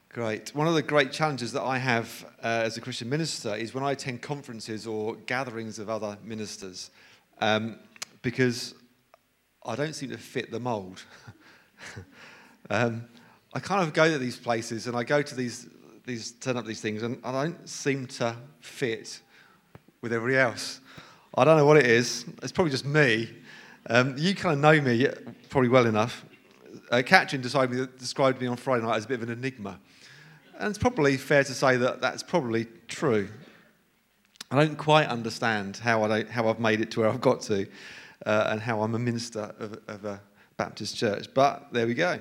Great. One of the great challenges that I have as a Christian minister is when I attend conferences or gatherings of other ministers, because I don't seem to fit the mould. I kind of go to these places and I go to these turn up these things, and I don't seem to fit with everybody else. I don't know what it is. It's probably just me. You kind of know me probably well enough. Katrin described me on Friday night as a bit of an enigma. And it's probably fair to say that that's probably true. I don't quite understand how I've made it to where I've got to, and how I'm a minister of a Baptist church. But there we go.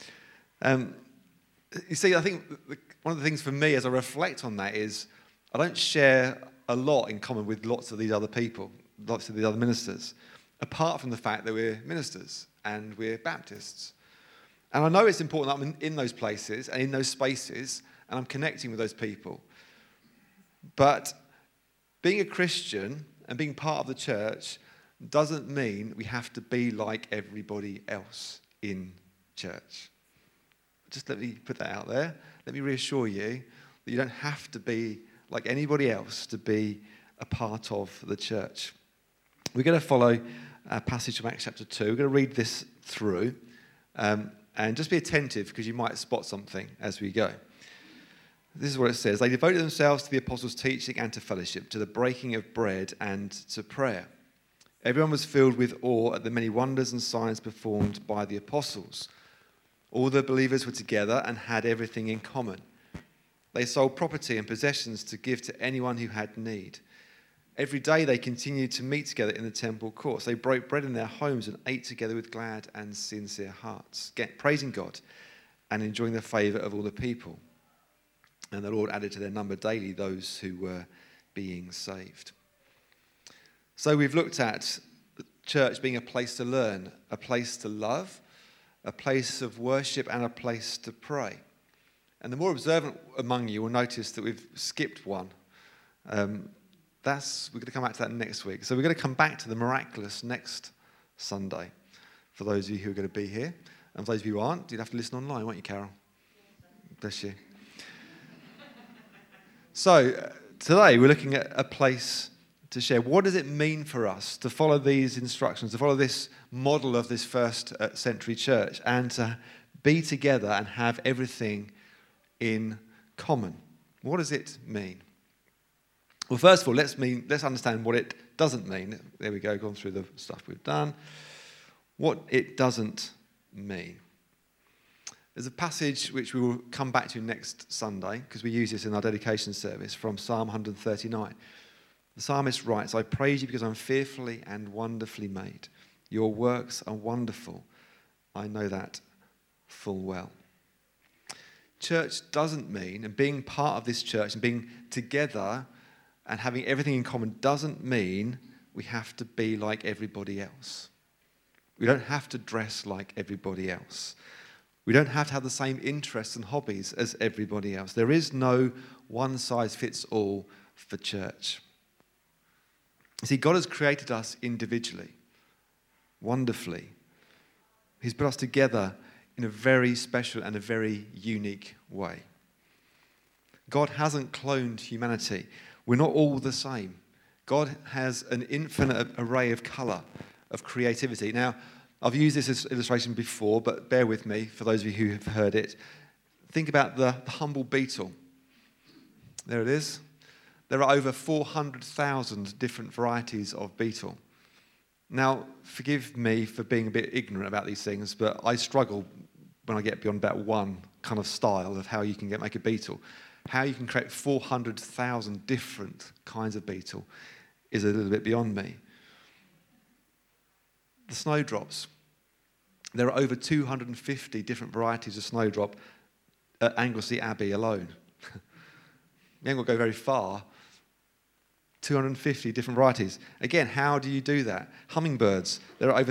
You see, I think one of the things for me as I reflect on that is I don't share a lot in common with lots of these other people, lots of these other ministers, apart from the fact that we're ministers and we're Baptists. And I know it's important that I'm in those places and in those spaces and I'm connecting with those people. But being a Christian and being part of the church doesn't mean we have to be like everybody else in church. Just let me put that out there. Let me reassure you that you don't have to be like anybody else to be a part of the church. We're going to follow a passage from Acts chapter 2. We're going to read this through. And just be attentive because you might spot something as we go. This is what it says. They devoted themselves to the apostles' teaching and to fellowship, to the breaking of bread and to prayer. Everyone was filled with awe at the many wonders and signs performed by the apostles. All the believers were together and had everything in common. They sold property and possessions to give to anyone who had need. Every day they continued to meet together in the temple courts. They broke bread in their homes and ate together with glad and sincere hearts, praising God and enjoying the favour of all the people. And the Lord added to their number daily those who were being saved. So we've looked at the church being a place to learn, a place to love, a place of worship, and a place to pray. And the more observant among you will notice that we've skipped one. We're going to come back to that next week. So we're going to come back to the miraculous next Sunday for those of you who are going to be here. And for those of you who aren't, you'd have to listen online, won't you, Carol? Bless you. So today we're looking at a place to share. What does it mean for us to follow these instructions, to follow this model of this first century church, and to be together and have everything in common? What does it mean? Well, first of all, let's understand what it doesn't mean. There we go, gone through the stuff we've done. What it doesn't mean. There's a passage which we will come back to next Sunday, because we use this in our dedication service, from Psalm 139. The psalmist writes, "I praise you because I'm fearfully and wonderfully made. Your works are wonderful. I know that full well." Church doesn't mean, and being part of this church and being together and having everything in common doesn't mean we have to be like everybody else. We don't have to dress like everybody else. We don't have to have the same interests and hobbies as everybody else. There is no one-size-fits-all for church. You see, God has created us individually, wonderfully. He's put us together in a very special and a very unique way. God hasn't cloned humanity. We're not all the same. God has an infinite array of colour, of creativity. Now, I've used this illustration before, but bear with me for those of you who have heard it. Think about the humble beetle. There it is. There are over 400,000 different varieties of beetle. Now, forgive me for being a bit ignorant about these things, but I struggle when I get beyond about one kind of style of how you can make a beetle. How you can create 400,000 different kinds of beetle is a little bit beyond me. The snowdrops. There are over 250 different varieties of snowdrop at Anglesey Abbey alone. You ain't got to go very far. 250 different varieties. Again, how do you do that? Hummingbirds. There are over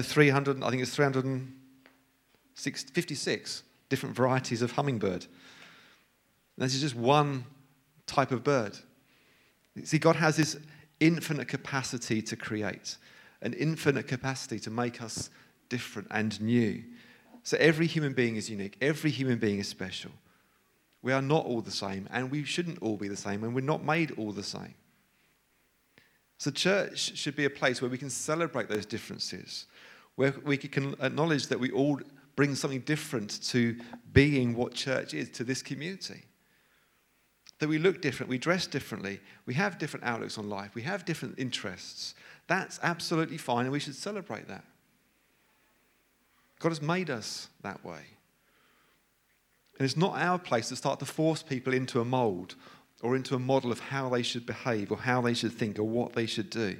356 different varieties of hummingbird. This is just one type of bird. See, God has this infinite capacity to create, an infinite capacity to make us different and new. So every human being is unique. Every human being is special. We are not all the same, and we shouldn't all be the same, and we're not made all the same. So church should be a place where we can celebrate those differences, where we can acknowledge that we all bring something different to being what church is to this community. That we look different, we dress differently, we have different outlooks on life, we have different interests. That's absolutely fine, and we should celebrate that. God has made us that way. And it's not our place to start to force people into a mold or into a model of how they should behave or how they should think or what they should do.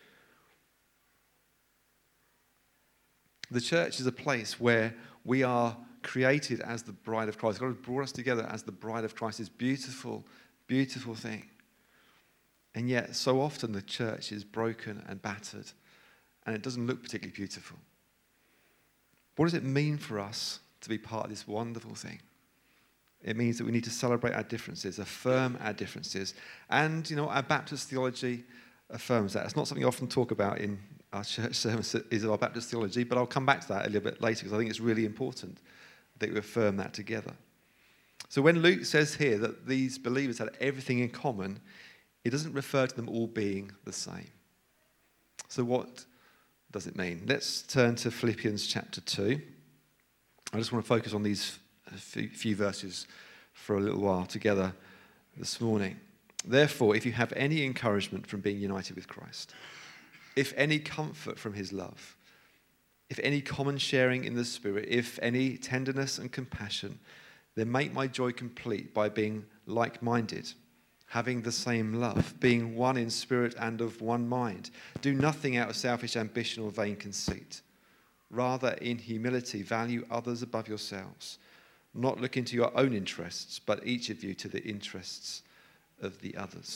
The church is a place where we are created as the bride of Christ. God has brought us together as the bride of Christ. This beautiful, beautiful thing. And yet, so often the church is broken and battered, and it doesn't look particularly beautiful. What does it mean for us to be part of this wonderful thing? It means that we need to celebrate our differences, affirm our differences. And, our Baptist theology affirms that. It's not something I often talk about in our church sermons, is our Baptist theology, but I'll come back to that a little bit later because I think it's really important that we affirm that together. So when Luke says here that these believers had everything in common, it doesn't refer to them all being the same. So what does it mean? Let's turn to Philippians chapter 2. I just want to focus on these few verses for a little while together this morning. Therefore, if you have any encouragement from being united with Christ, if any comfort from his love, if any common sharing in the Spirit, if any tenderness and compassion, then make my joy complete by being like-minded, having the same love, being one in spirit and of one mind. Do nothing out of selfish ambition or vain conceit. Rather, in humility, value others above yourselves, not looking to your own interests, but each of you to the interests of the others.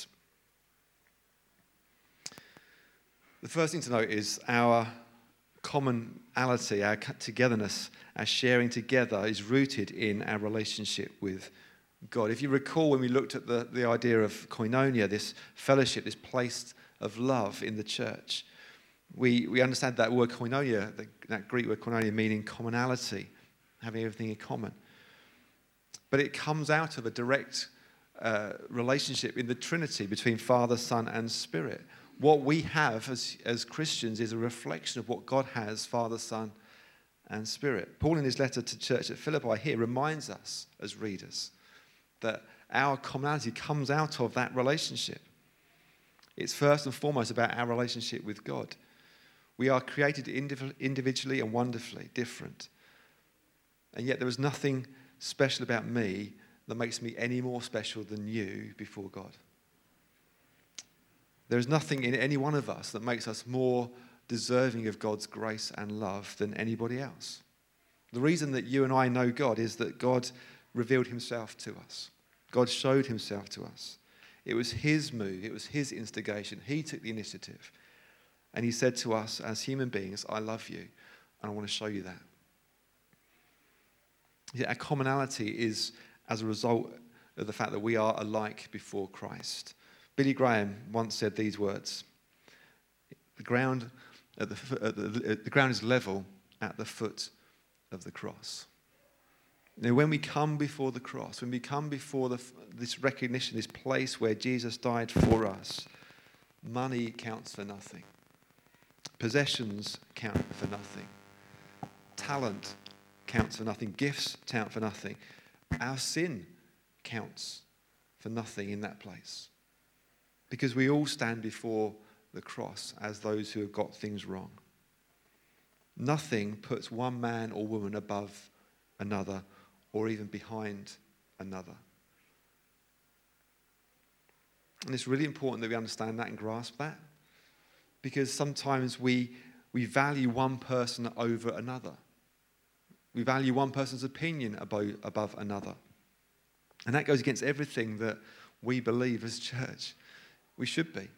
The first thing to note is our commonality, our togetherness, our sharing together is rooted in our relationship with God. If you recall when we looked at the idea of koinonia, this fellowship, this place of love in the church, we understand that word koinonia, that Greek word koinonia meaning commonality, having everything in common. But it comes out of a direct relationship in the Trinity between Father, Son, and Spirit. What we have as Christians is a reflection of what God has, Father, Son, and Spirit. Paul, in his letter to church at Philippi here, reminds us as readers that our commonality comes out of that relationship. It's first and foremost about our relationship with God. We are created individually and wonderfully different. And yet there is nothing special about me that makes me any more special than you before God. There is nothing in any one of us that makes us more deserving of God's grace and love than anybody else. The reason that you and I know God is that God revealed himself to us. God showed himself to us. It was his move. It was his instigation. He took the initiative. And he said to us as human beings, I love you, and I want to show you that. Yet our commonality is as a result of the fact that we are alike before Christ. Billy Graham once said these words: the ground is level at the foot of the cross. Now, when we come before the cross, when we come before this recognition, this place where Jesus died for us, money counts for nothing. Possessions count for nothing. Talent counts for nothing. Gifts count for nothing. Our sin counts for nothing in that place. Because we all stand before the cross as those who have got things wrong. Nothing puts one man or woman above another or even behind another. And it's really important that we understand that and grasp that. Because sometimes we value one person over another. We value one person's opinion above another. And that goes against everything that we believe as church we should be.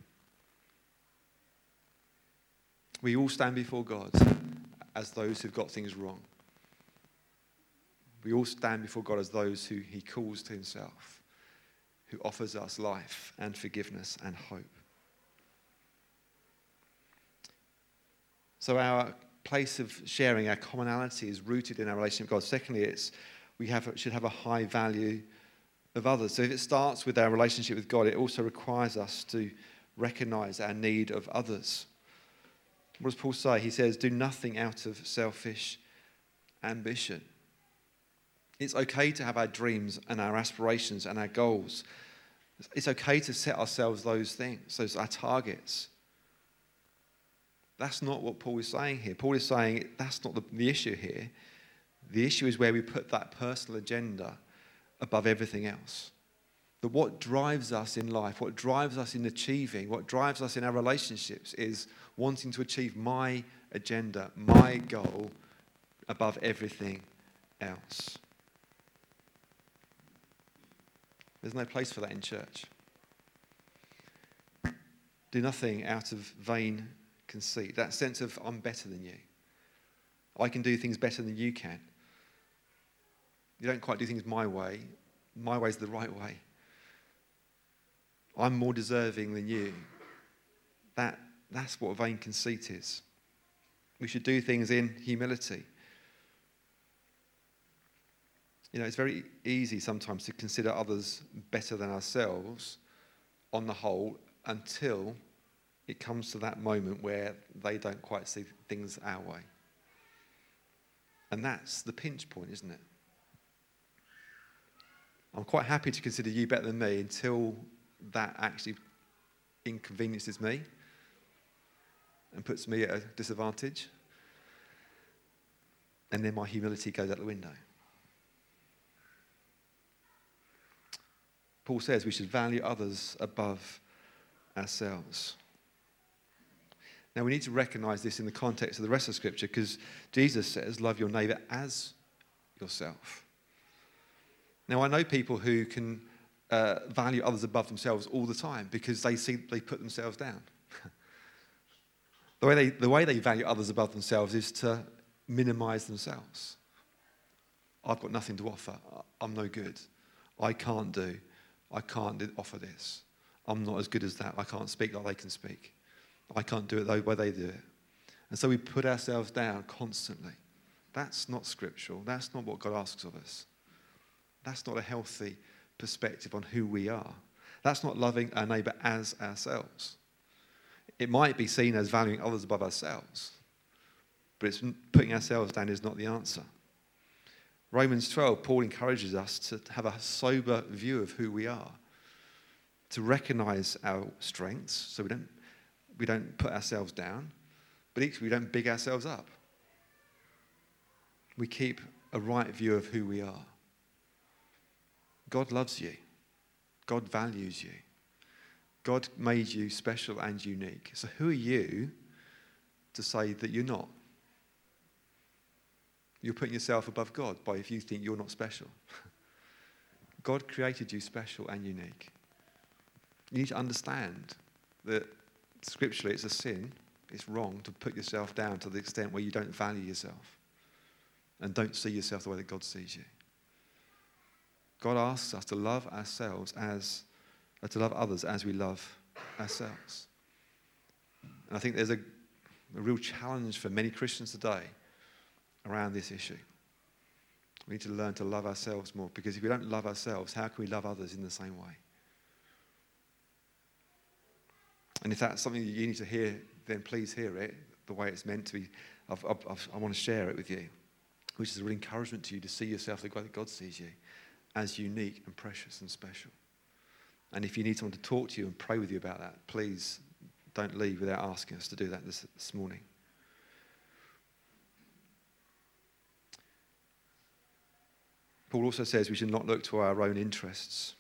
We all stand before God as those who've got things wrong. We all stand before God as those who he calls to himself, who offers us life and forgiveness and hope. So our place of sharing, our commonality is rooted in our relationship with God. Secondly, we should have a high value of others. So if it starts with our relationship with God, it also requires us to recognize our need of others. What does Paul say? He says, do nothing out of selfish ambition. It's okay to have our dreams and our aspirations and our goals. It's okay to set ourselves those things, those our targets. That's not what Paul is saying here. Paul is saying that's not the issue here. The issue is where we put that personal agenda above everything else. But what drives us in life, what drives us in achieving, what drives us in our relationships is wanting to achieve my agenda, my goal above everything else. There's no place for that in church. Do nothing out of vain conceit. That sense of I'm better than you. I can do things better than you can. You don't quite do things my way. My way's the right way. I'm more deserving than you. That's what vain conceit is. We should do things in humility. You know, it's very easy sometimes to consider others better than ourselves on the whole until it comes to that moment where they don't quite see things our way. And that's the pinch point, isn't it? I'm quite happy to consider you better than me until that actually inconveniences me and puts me at a disadvantage. And then my humility goes out the window. Paul says we should value others above ourselves. Now we need to recognize this in the context of the rest of Scripture, because Jesus says, love your neighbour as yourself. Now I know people who can value others above themselves all the time because they put themselves down. The way they value others above themselves is to minimize themselves. I've got nothing to offer. I'm no good. I can't offer this. I'm not as good as that. I can't speak like they can speak. I can't do it the way they do it. And so we put ourselves down constantly. That's not scriptural. That's not what God asks of us. That's not a healthy perspective on who we are. That's not loving our neighbour as ourselves. It might be seen as valuing others above ourselves, but it's putting ourselves down is not the answer. Romans 12, Paul encourages us to have a sober view of who we are, to recognise our strengths, so we don't put ourselves down, but equally we don't big ourselves up. We keep a right view of who we are. God loves you. God values you. God made you special and unique. So who are you to say that you're not? You're putting yourself above God if you think you're not special. God created you special and unique. You need to understand that scripturally it's a sin, it's wrong to put yourself down to the extent where you don't value yourself and don't see yourself the way that God sees you. God asks us to love others as we love ourselves. And I think there's a real challenge for many Christians today around this issue. We need to learn to love ourselves more, because if we don't love ourselves, how can we love others in the same way? And if that's something that you need to hear, then please hear it the way it's meant to be. I want to share it with you, which is a real encouragement to you to see yourself the way that God sees you, as unique and precious and special. And if you need someone to talk to you and pray with you about that, please don't leave without asking us to do that this morning. Paul also says we should not look to our own interests.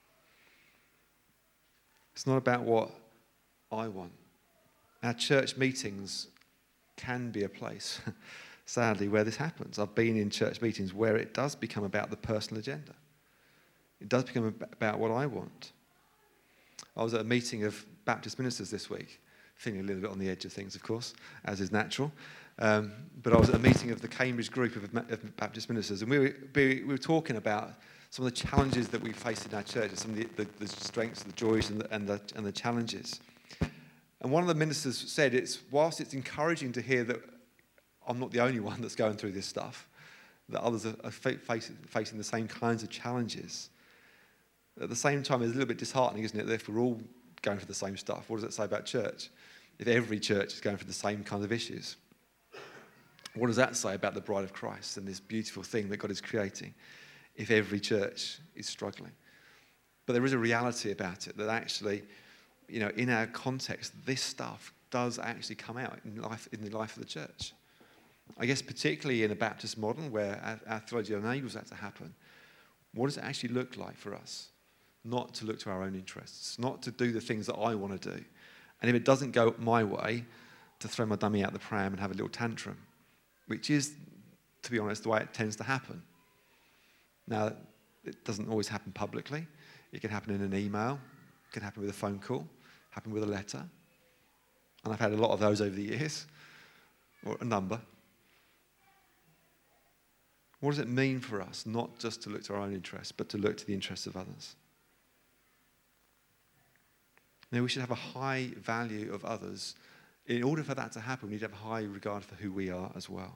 It's not about what I want. Our church meetings can be a place, sadly, where this happens. I've been in church meetings where it does become about the personal agenda. It does become about what I want. I was at a meeting of Baptist ministers this week, feeling a little bit on the edge of things, of course, as is natural. But I was at a meeting of the Cambridge group of Baptist ministers, and we were talking about some of the challenges that we face in our church, some of the strengths, the joys, and the challenges. And one of the ministers said, whilst it's encouraging to hear that I'm not the only one that's going through this stuff, that others are facing the same kinds of challenges, at the same time, it's a little bit disheartening, isn't it, that if we're all going for the same stuff, what does it say about church? If every church is going for the same kind of issues, what does that say about the bride of Christ and this beautiful thing that God is creating if every church is struggling? But there is a reality about it that actually, in our context, this stuff does actually come out in the life of the church. I guess particularly in a Baptist model where our theology enables that to happen, what does it actually look like for us? Not to look to our own interests, not to do the things that I want to do. And if it doesn't go my way, to throw my dummy out the pram and have a little tantrum, which is, to be honest, the way it tends to happen. Now, it doesn't always happen publicly. It can happen in an email. It can happen with a phone call, happen with a letter. And I've had a lot of those over the years, or a number. What does it mean for us not just to look to our own interests, but to look to the interests of others? Now, we should have a high value of others. In order for that to happen, we need to have a high regard for who we are as well.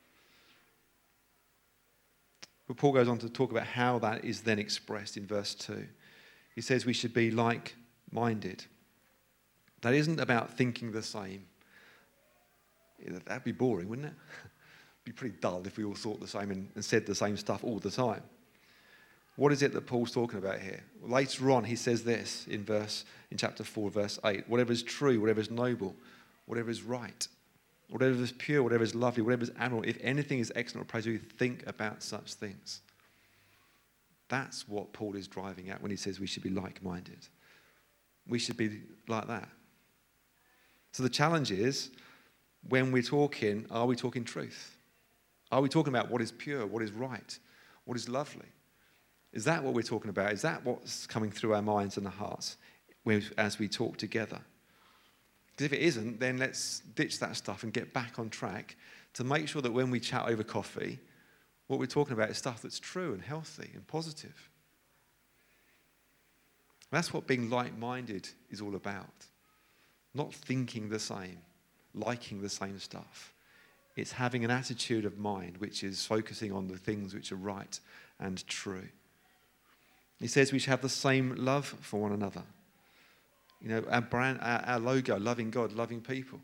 But Paul goes on to talk about how that is then expressed in verse 2. He says we should be like-minded. That isn't about thinking the same. That'd be boring, wouldn't it? It'd be pretty dull if we all thought the same and said the same stuff all the time. What is it that Paul's talking about here? Well, later on, he says this in chapter 4, verse 8. Whatever is true, whatever is noble, whatever is right, whatever is pure, whatever is lovely, whatever is admirable, if anything is excellent or praiseworthy, think about such things. That's what Paul is driving at when he says we should be like-minded. We should be like that. So the challenge is, when we're talking, are we talking truth? Are we talking about what is pure, what is right, what is lovely? Is that what we're talking about? Is that what's coming through our minds and our hearts as we talk together? Because if it isn't, then let's ditch that stuff and get back on track to make sure that when we chat over coffee, what we're talking about is stuff that's true and healthy and positive. That's what being like-minded is all about. Not thinking the same, liking the same stuff. It's having an attitude of mind which is focusing on the things which are right and true. He says we should have the same love for one another. Our brand, our logo, loving God, loving people.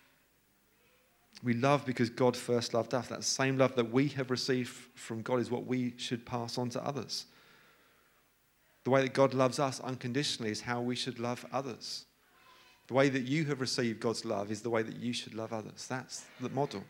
We love because God first loved us. That same love that we have received from God is what we should pass on to others. The way that God loves us unconditionally is how we should love others. The way that you have received God's love is the way that you should love others. That's the model.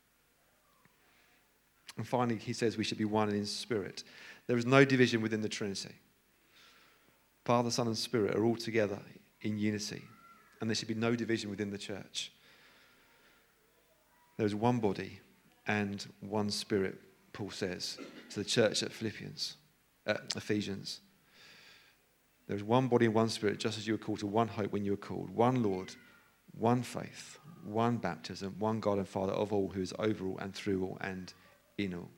And finally, he says we should be one in spirit. There is no division within the Trinity. Father, Son, and Spirit are all together in unity. And there should be no division within the church. There is one body and one Spirit, Paul says to the church at Ephesians. There is one body and one Spirit, just as you were called to one hope when you were called. One Lord, one faith, one baptism, one God and Father of all, who is over all and through all and in all.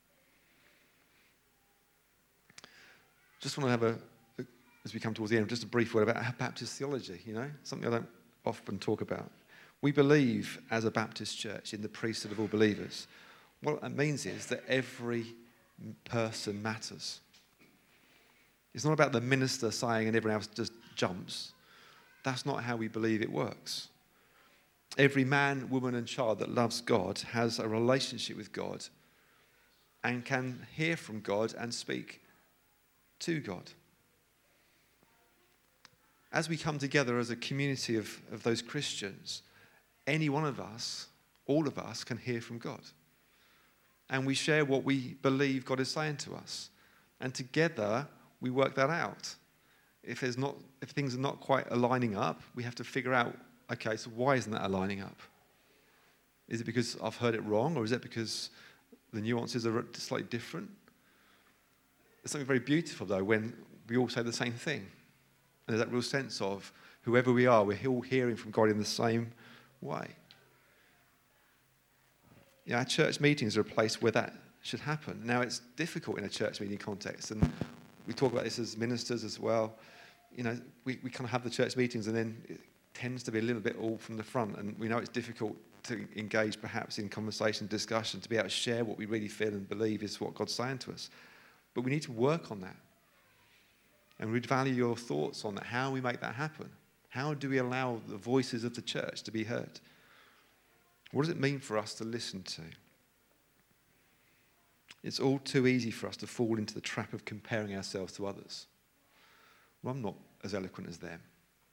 Just want to have as we come towards the end, just a brief word about Baptist theology, something I don't often talk about. We believe as a Baptist church in the priesthood of all believers. What that means is that every person matters. It's not about the minister saying and everyone else just jumps. That's not how we believe it works. Every man, woman and child that loves God has a relationship with God and can hear from God and speak to God. As we come together as a community of those Christians, any one of us, all of us, can hear from God. And we share what we believe God is saying to us. And together, we work that out. If things are not quite aligning up, we have to figure out, okay, so why isn't that aligning up? Is it because I've heard it wrong, or is it because the nuances are slightly different? There's something very beautiful, though, when we all say the same thing. And there's that real sense of whoever we are, we're all hearing from God in the same way. Our church meetings are a place where that should happen. Now, it's difficult in a church meeting context, and we talk about this as ministers as well. We kind of have the church meetings, and then it tends to be a little bit all from the front, and we know it's difficult to engage perhaps in conversation, discussion, to be able to share what we really feel and believe is what God's saying to us. But we need to work on that. And we'd value your thoughts on that, how we make that happen. How do we allow the voices of the church to be heard? What does it mean for us to listen to? It's all too easy for us to fall into the trap of comparing ourselves to others. Well, I'm not as eloquent as them.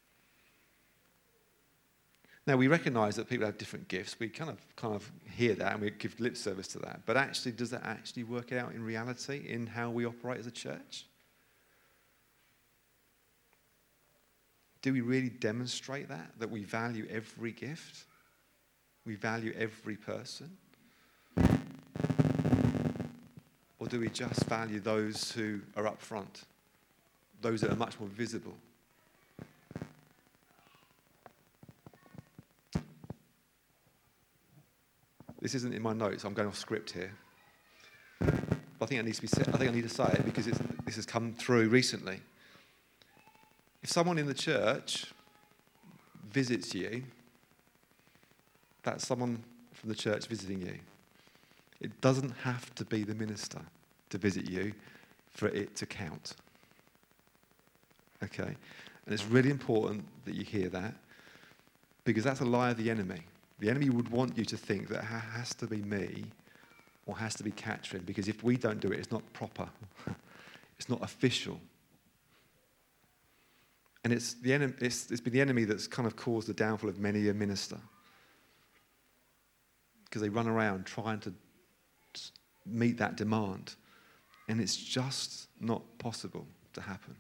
Now, we recognise that people have different gifts. We kind of hear that and we give lip service to that. But actually, does that actually work out in reality in how we operate as a church? Do we really demonstrate that we value every gift? We value every person? Or do we just value those who are up front? Those that are much more visible? This isn't in my notes. I'm going off script here. But I think it needs to be said. I think I need to say it because this has come through recently. If someone in the church visits you, that's someone from the church visiting you. It doesn't have to be the minister to visit you for it to count. Okay? And it's really important that you hear that because that's a lie of the enemy. The enemy would want you to think that it has to be me or has to be Catherine, because if we don't do it, it's not proper. It's not official. And it's been the enemy that's kind of caused the downfall of many a minister. Because they run around trying to meet that demand. And it's just not possible to happen.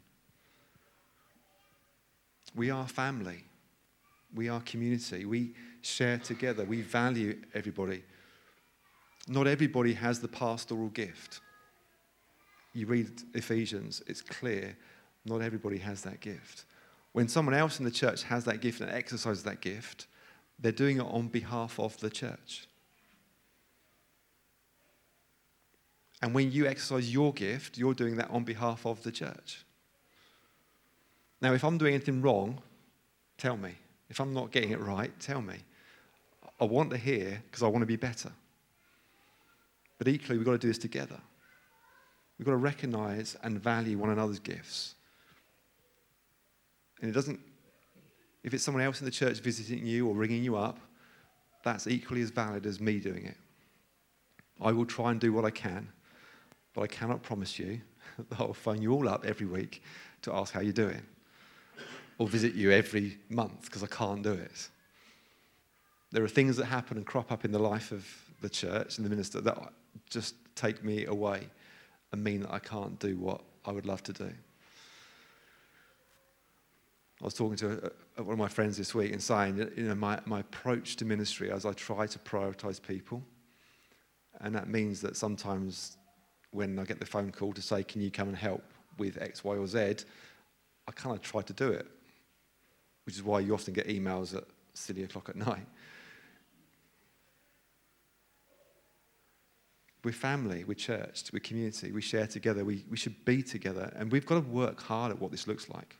We are family. We are community. We share together. We value everybody. Not everybody has the pastoral gift. You read Ephesians, it's clear not everybody has that gift. When someone else in the church has that gift and exercises that gift, they're doing it on behalf of the church. And when you exercise your gift, you're doing that on behalf of the church. Now, if I'm doing anything wrong, tell me. If I'm not getting it right, tell me. I want to hear because I want to be better. But equally, we've got to do this together. We've got to recognize and value one another's gifts. And if it's someone else in the church visiting you or ringing you up, that's equally as valid as me doing it. I will try and do what I can, but I cannot promise you that I'll phone you all up every week to ask how you're doing. Or visit you every month, because I can't do it. There are things that happen and crop up in the life of the church and the minister that just take me away and mean that I can't do what I would love to do. I was talking to one of my friends this week and saying, my approach to ministry as I try to prioritize people, and that means that sometimes when I get the phone call to say, can you come and help with X, Y, or Z, I kind of try to do it, which is why you often get emails at silly o'clock at night. We're family, we're church, we're community, we share together, we should be together, and we've got to work hard at what this looks like.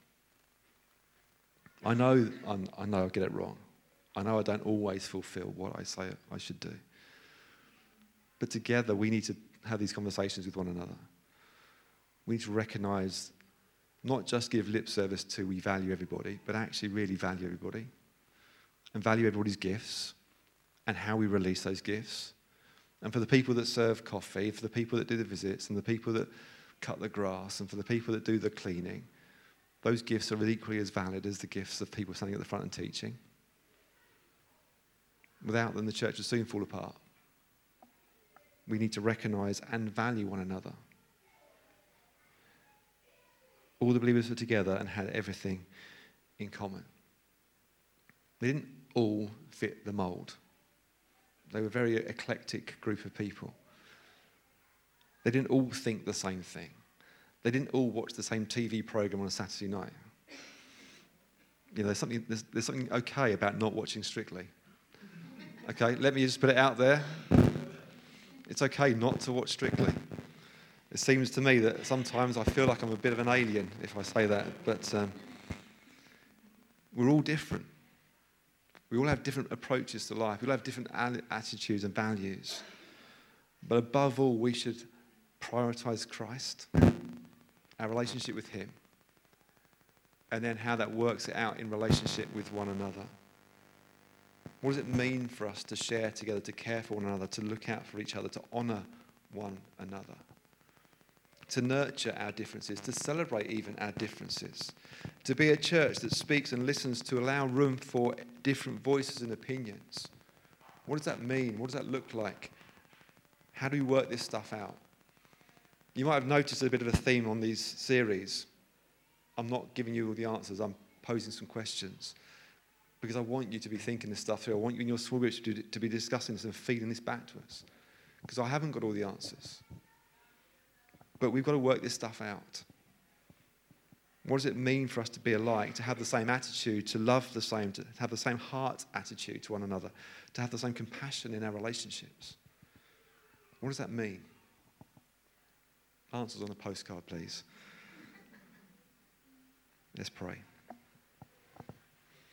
I know I get it wrong. I know I don't always fulfill what I say I should do. But together we need to have these conversations with one another. We need to recognize, not just give lip service to we value everybody, but actually really value everybody and value everybody's gifts and how we release those gifts. And for the people that serve coffee, for the people that do the visits, and the people that cut the grass, and for the people that do the cleaning, those gifts are equally as valid as the gifts of people standing at the front and teaching. Without them, the church will soon fall apart. We need to recognize and value one another. All the believers were together and had everything in common. They didn't all fit the mold. They were a very eclectic group of people. They didn't all think the same thing. They didn't all watch the same TV program on a Saturday night. There's something okay about not watching Strictly. Okay, let me just put it out there. It's okay not to watch Strictly. It seems to me that sometimes I feel like I'm a bit of an alien if I say that, but we're all different. We all have different approaches to life. We all have different attitudes and values. But above all, we should prioritize Christ, our relationship with Him, and then how that works it out in relationship with one another. What does it mean for us to share together, to care for one another, to look out for each other, to honour one another, to nurture our differences, to celebrate even our differences, to be a church that speaks and listens, to allow room for different voices and opinions? What does that mean? What does that look like? How do we work this stuff out? You might have noticed a bit of a theme on these series. I'm not giving you all the answers. I'm posing some questions because I want you to be thinking this stuff through. I want you in your small groups to be discussing this and feeding this back to us, because I haven't got all the answers. But we've got to work this stuff out. What does it mean for us to be alike, to have the same attitude, to love the same, to have the same heart attitude to one another, to have the same compassion in our relationships? What does that mean? Answers on a postcard, please. Let's pray.